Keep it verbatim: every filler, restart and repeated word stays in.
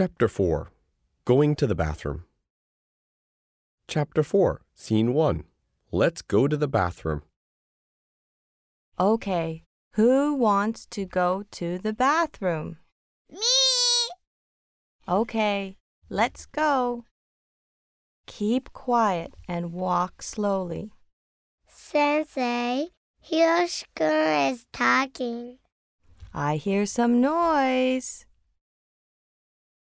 Chapter four. Going to the bathroom. Chapter four, Scene one. Let's go to the bathroom. Okay, who wants to go to the bathroom? Me! Okay, let's go. Keep quiet and walk slowly. Sensei, Hiroshi-kun is talking. I hear some noise.